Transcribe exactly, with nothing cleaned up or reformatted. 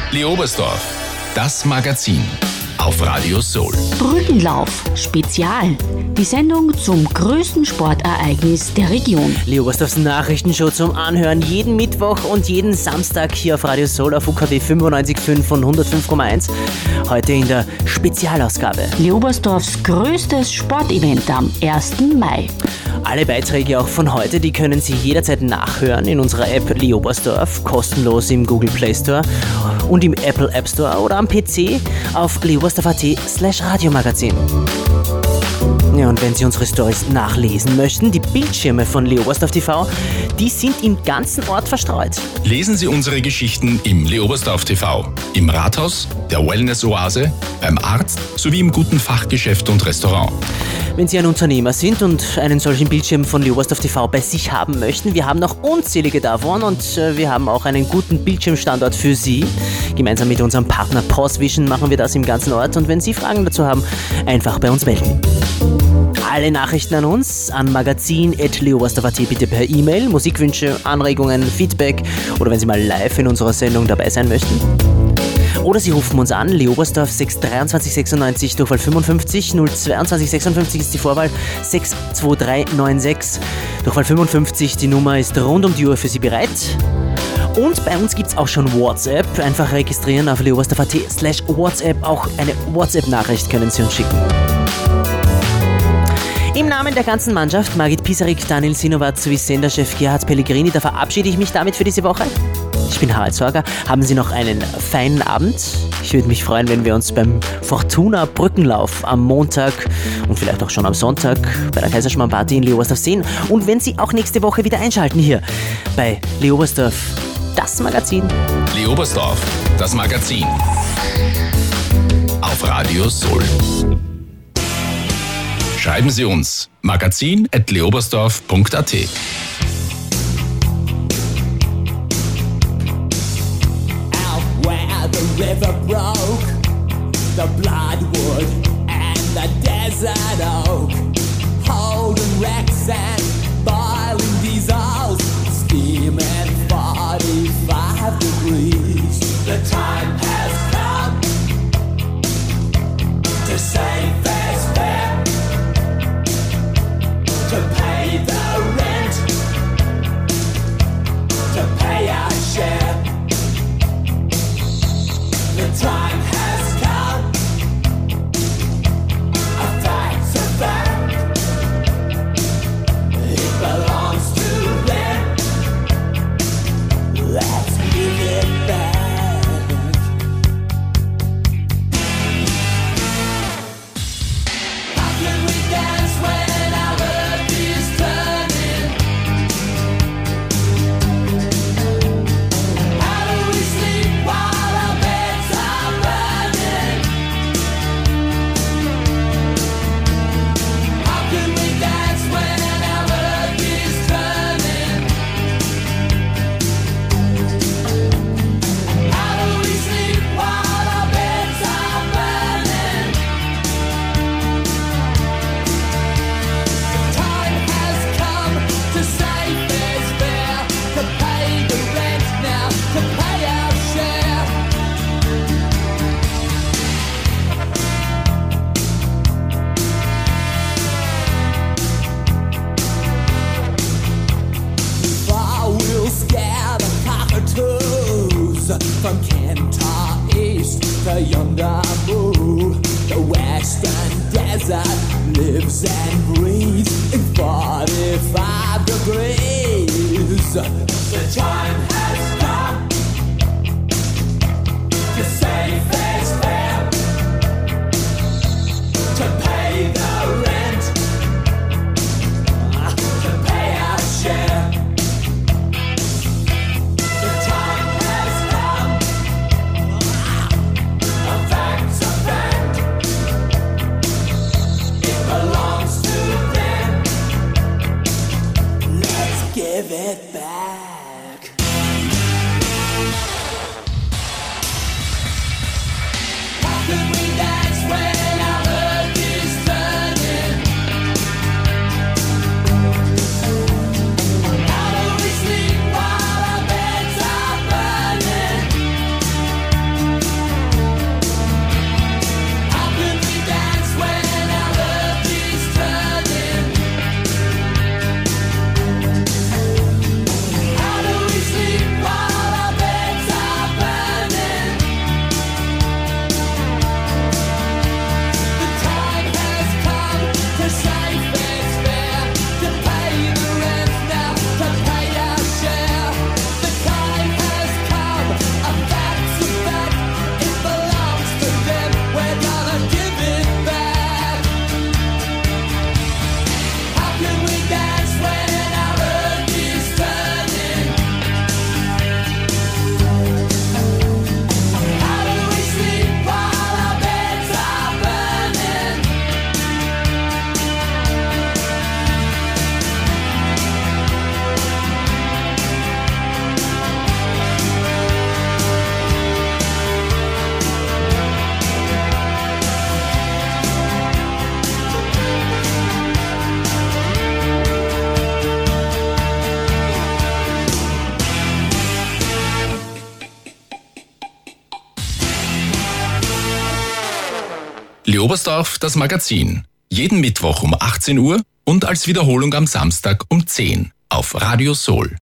Leobersdorf, das Magazin auf Radio Soul. Brückenlauf Spezial. Die Sendung zum größten Sportereignis der Region. Leobersdorfs Nachrichtenshow zum Anhören jeden Mittwoch und jeden Samstag hier auf Radio Soul auf U K W fünfundneunzig Komma fünf und hundertfünf Komma eins. Heute in der Spezialausgabe. Leobersdorfs größtes Sportevent am ersten Mai. Alle Beiträge auch von heute, die können Sie jederzeit nachhören in unserer App Leobersdorf, kostenlos im Google Play Store und im Apple App Store oder am P C auf leobersdorf.at slash Radiomagazin. Ja, und wenn Sie unsere Stories nachlesen möchten, die Bildschirme von Leobersdorf T V, die sind im ganzen Ort verstreut. Lesen Sie unsere Geschichten im Leobersdorf T V, im Rathaus, der Wellness-Oase, beim Arzt sowie im guten Fachgeschäft und Restaurant. Wenn Sie ein Unternehmer sind und einen solchen Bildschirm von Leobersdorf T V bei sich haben möchten, wir haben noch unzählige davon und äh, wir haben auch einen guten Bildschirmstandort für Sie. Gemeinsam mit unserem Partner POSVision machen wir das im ganzen Ort und wenn Sie Fragen dazu haben, einfach bei uns melden. Alle Nachrichten an uns, an magazin at leobersdorf punkt at bitte per E-Mail, Musikwünsche, Anregungen, Feedback oder wenn Sie mal live in unserer Sendung dabei sein möchten. Oder Sie rufen uns an, Leobersdorf sechs drei zwei sechs neun, Durchwahl fünfundfünfzig, null zwei zwei sechsundfünfzig ist die Vorwahl, sechs zwei drei neun sechs, Durchwahl fünfundfünfzig, die Nummer ist rund um die Uhr für Sie bereit. Und bei uns gibt es auch schon WhatsApp, einfach registrieren auf leobersdorf.at slash WhatsApp, auch eine WhatsApp-Nachricht können Sie uns schicken. Im Namen der ganzen Mannschaft, Margit Pisarik, Daniel Sinowatz sowie Senderchef Gerhard Pellegrini, da verabschiede ich mich damit für diese Woche. Ich bin Harald Sorger. Haben Sie noch einen feinen Abend? Ich würde mich freuen, wenn wir uns beim Fortuna Brückenlauf am Montag und vielleicht auch schon am Sonntag bei der Kaiserschmarrn-Party in Leobersdorf sehen. Und wenn Sie auch nächste Woche wieder einschalten hier bei Leobersdorf, das Magazin. Leobersdorf, das Magazin auf Radio Soul. Schreiben Sie uns magazin at leobersdorf punkt at. The river broke, the bloodwood and the desert oak, holding wrecks and boiling diesels, steaming forty-five degrees. The time has come to save fair's fair, to pay the rent, to pay our share. The time has come, a fact's a fact, it belongs to them, let's give it back. How can we dance when our earth is turning? How do we sleep while our beds are burning? How can we dance when our earth is turning? How do we sleep while our beds are burning? The time has come to save fair's fair, to pay the rent now, to pay our share. Far we'll scare the cockatoos from Kentar East to yonder moon. The western desert lives and breathes in forty-five degrees. The time has come to save fair's fair, to pay the rent, to pay our share. The time has come, a fact's a fact, it belongs to them, let's give it back. Willi Oberstdorf, das Magazin. Jeden Mittwoch um achtzehn Uhr und als Wiederholung am Samstag um zehn auf Radio Soul.